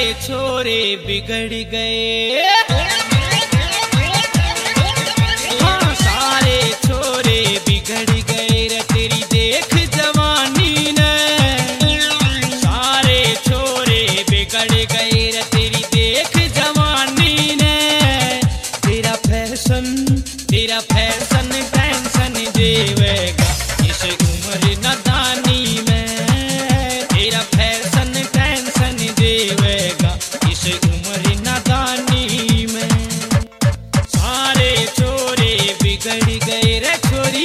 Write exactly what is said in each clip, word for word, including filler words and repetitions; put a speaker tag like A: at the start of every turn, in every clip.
A: छोरे बिगड़ गए, हाँ सारे छोरे बिगड़ गए रे तेरी देख जवानी ने, सारे छोरे बिगड़ गए रे तेरी देख जवानी ने। तेरा फैशन तेरा फैशन टेंशन देवेगा इस उम्र नादानी में, तेरा फैशन टेंशन देवेगा इस उम्र नादानी में। सारे छोरे बिगड़ गए रे छोरी।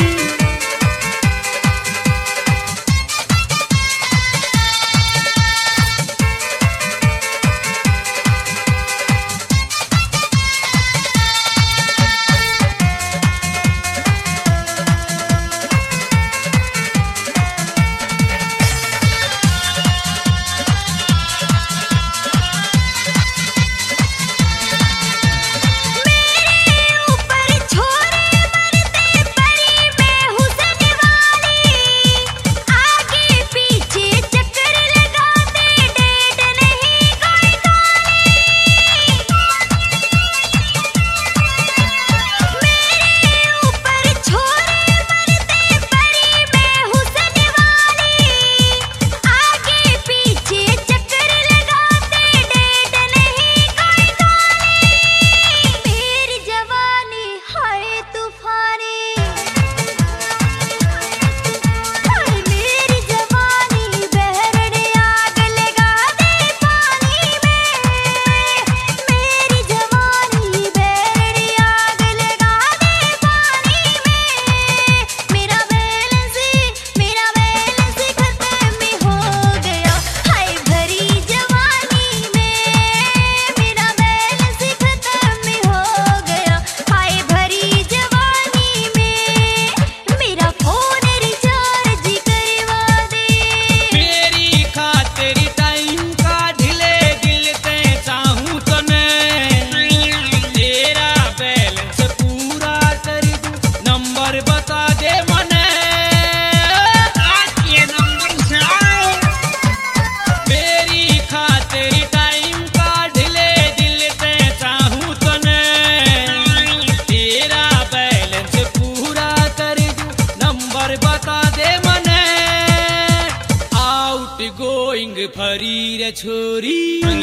A: गोइंग फरी रे छोरी,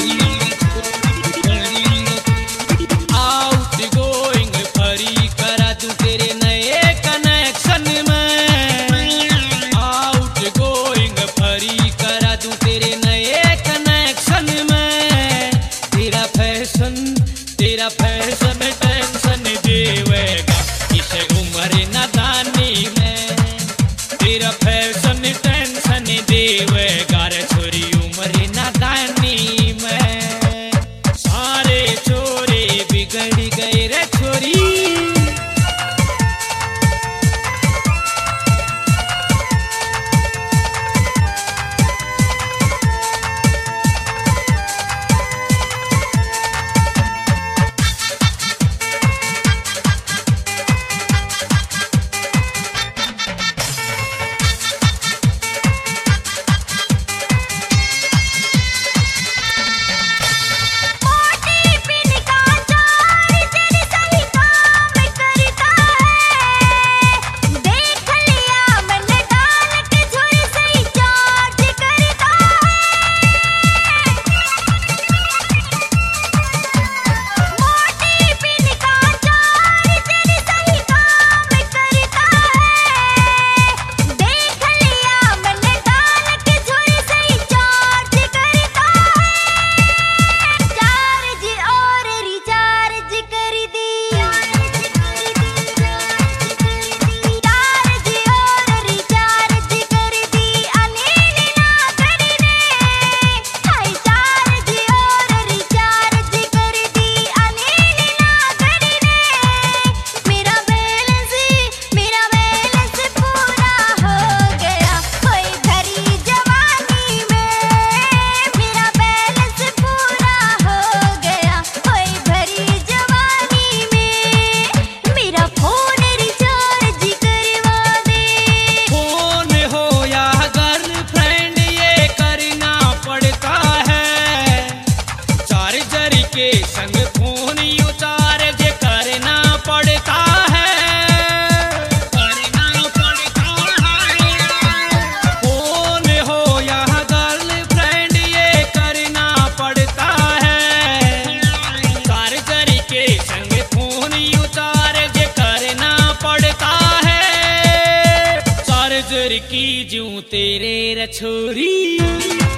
A: आउट गोइंग फरी करा तू तेरे नए कनेक्शन में, आउट गोइंग फरी करा तू तेरे नए कनेक्शन में। तेरा फैशन तेरा फैशन टेंशन देवेगा इस उम्र नादानी में, तेरा फैशन टेंशन देवेगा रे छोरी उम्र नादानी में। जूं तेरे रछोरी।